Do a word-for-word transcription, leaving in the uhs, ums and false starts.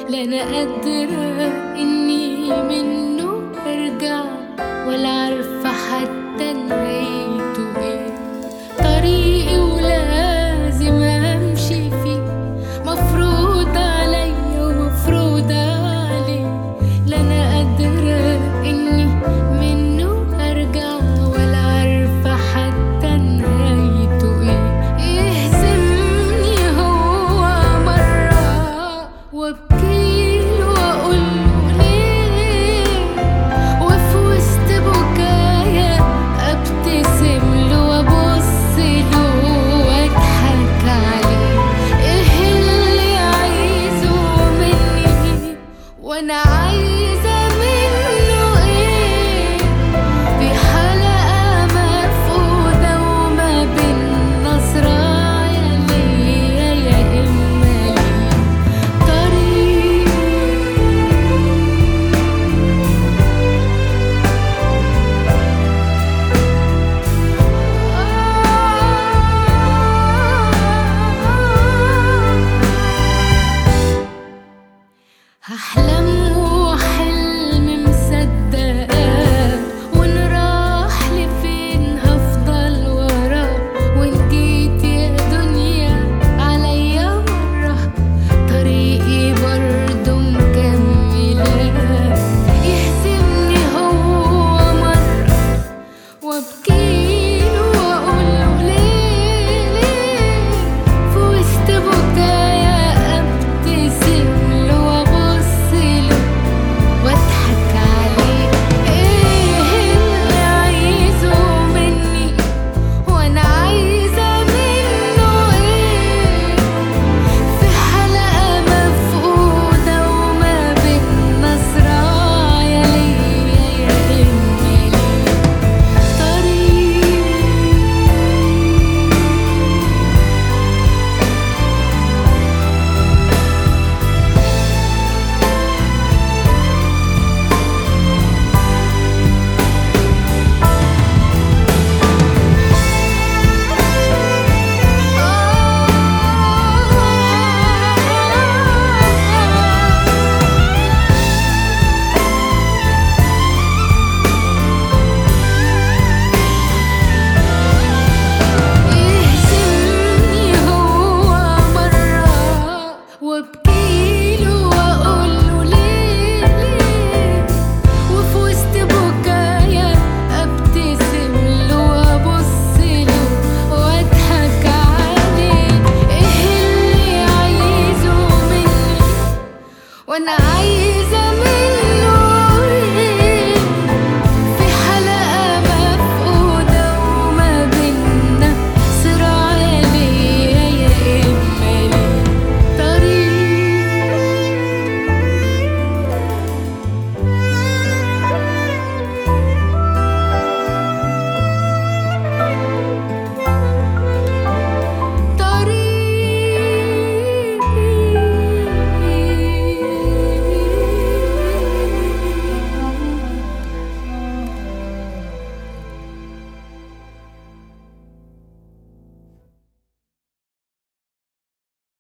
لا انا قادرة اني منه ارجع، ولا عارفة حتى نهايته ايه. طريقي ولازم امشي فيه، مفروض عليا ومفروض عليه. لا انا قادرة اني منه ارجع، ولا عارفة حتى نهايته ايه. يهزمني هو مرة وابكيله واقوله ليه، وفي وسط بكايا ابتسم له وابص له واضحك عليه. ايه اللي عايزه مني وانا عايزة منه ايه؟ في حلقة مفقودة وما بين نصرايا ليا يا اما ليه طريق. هحلم وحلم مصدقاه، وان راح لفين هفضل وراه. وان جيت يا دنيا عليا مرة، طريقي برضه مكملاه. يهزمني هو مرة وابكيله واقوله ليه ليه، في وسط بكايا ابتسم له وابص له واضحك عليه. ايه اللي عايزه مني وانا عايزة منه ايه؟ في حلقة مفقودة وما بين نصرايا ليا يا اما ليه طريق. يهزمني هو مرة وابكيله واقوله ليه ليه، وفي وسط بكايا ابتسم له وابص له واضحك عليه. ايه اللي عايزه مني وانا عايزة